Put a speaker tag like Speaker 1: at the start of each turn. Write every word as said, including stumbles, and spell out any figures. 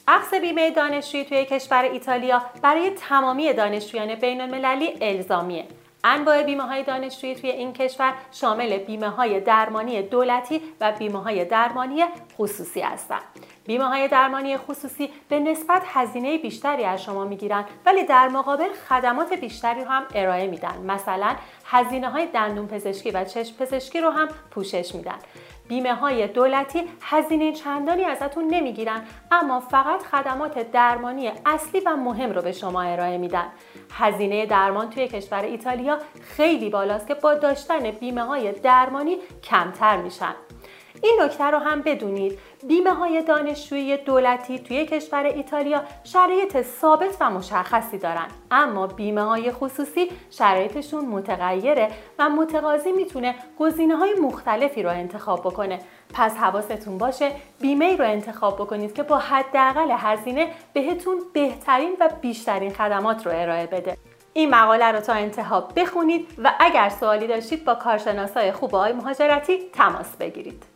Speaker 1: اخذ بیمه دانشجویی توی کشور ایتالیا برای تمامی دانشجویان بین‌المللی الزامیه. انواع بیمه‌های دانشجویی توی این کشور شامل بیمه‌های درمانی دولتی و بیمه‌های درمانی خصوصی هستند. بیمه‌های درمانی خصوصی به نسبت هزینه بیشتری از شما میگیرن ولی در مقابل خدمات بیشتری رو هم ارائه میدن. مثلا هزینه‌های دندون پزشکی و چشم پزشکی رو هم پوشش میدن. بیمه‌های دولتی هزینه چندانی ازتون نمیگیرن اما فقط خدمات درمانی اصلی و مهم رو به شما ارائه میدن. هزینه درمان توی کشور ایتالیا خیلی بالاست که با داشتن بیمه‌های درمانی کمتر میشن. این نکته رو هم بدونید، بیمه‌های دانشجویی دولتی توی کشور ایتالیا شرایط ثابت و مشخصی دارن، اما بیمه‌های خصوصی شرایطشون متغیره و متقاضی میتونه گزینه‌های مختلفی رو انتخاب بکنه. پس حواستون باشه بیمه‌ای رو انتخاب بکنید که با حداقل هزینه بهتون بهترین و بیشترین خدمات رو ارائه بده. این مقاله رو تا انتها بخونید و اگر سوالی داشتید با کارشناسای خوب آقای مهاجرتی تماس بگیرید.